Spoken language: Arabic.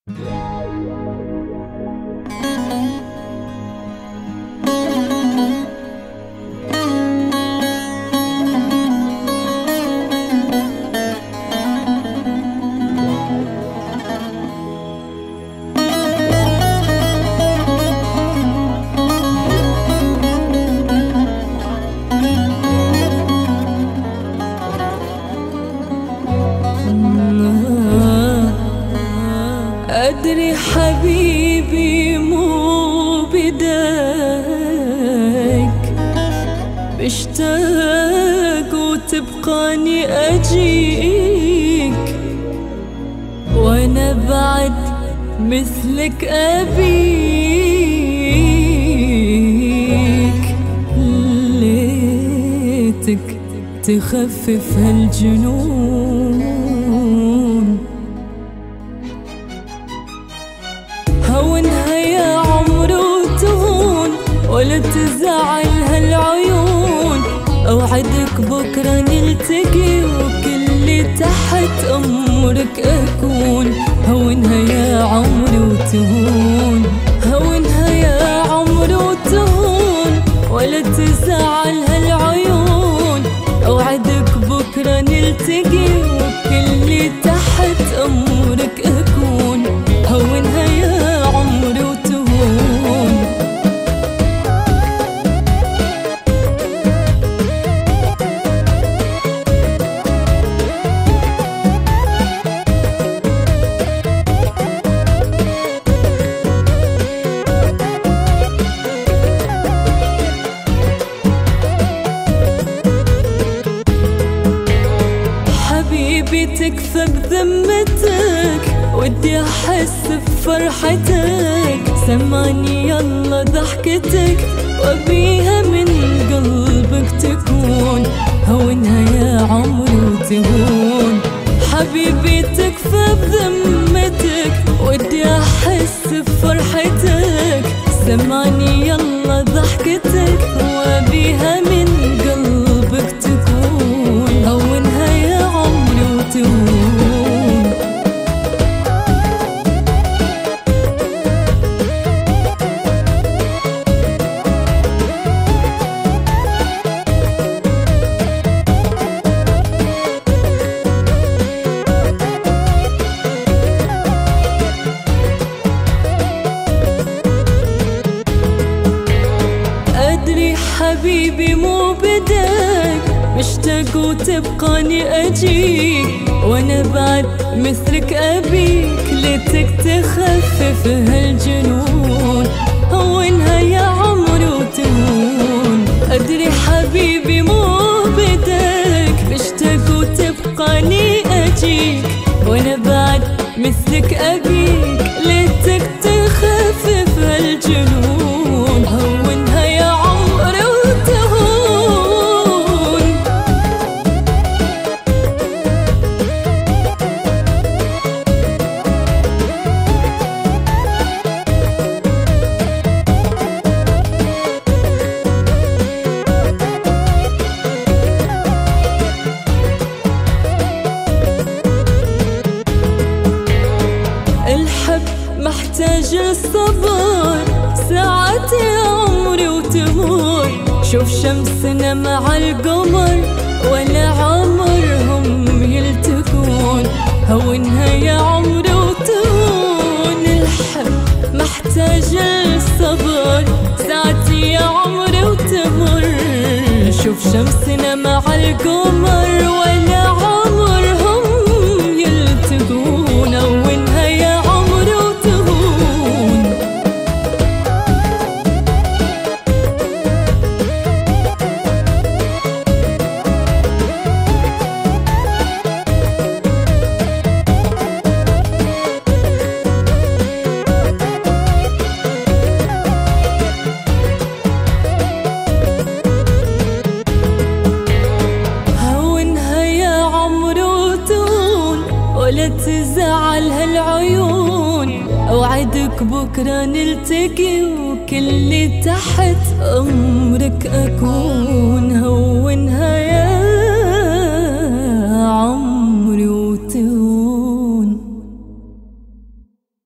أدري حبيبي مو بداك، بشتاق وتبقاني أجيك، وأنا بعد مثلك أبيك. ليتك تخفف هالجنون، هونها يا عمر وتهون، ولا تزعل هالعيون. أوعدك بكرة نلتقي، وكل تحت أمرك أكون. هونها يا عمر وتهون، هونها يا عمر وتهون، ولا تزعل هالعيون. أوعدك بكرة نلتقي، وكل تحت أمرك أكون. هونها يا عمر وتهون. حبيبي تكفى بذمتك، ودي أحس بفرحتك. سمعني يلا ضحكتك، وأبيها من قلبك تكون. هونها يا عمر وتهون. حبيبي تكفى بذمتك، ودي أحس بفرحتك. سمعني يلا ضحكتك، وأبيها من قلبك تكون. هونها يا عمر وتهون. حبيبي مو بداك، مشتاق وتبقاني أجيك، وأنا بعد مثلك أبيك. ليتك تخفف هالجنون، هونها يا عمر وتهون. أدري حبيبي مو بداك، مشتاق وتبقاني أجيك، وأنا بعد مثلك أبيك. ليتك تخفف هالجنون، هونها يا عمر وتهون. الحب محتاج الصبر، ساعات يا عمري وتمر. شوف شمسنا مع القمر، ولا عمرهم يلتقون. هونها يا عمري وتهون. الحب محتاج الصبر، ساعات يا عمري وتمر. شوف شمسنا مع القمر، ولا عمرهم يلتقون. هونها يا عمري وتهون. ولا تزعل هالعيون. أوعدك بكرة نلتقي، وكل تحت أمرك أكون. هونها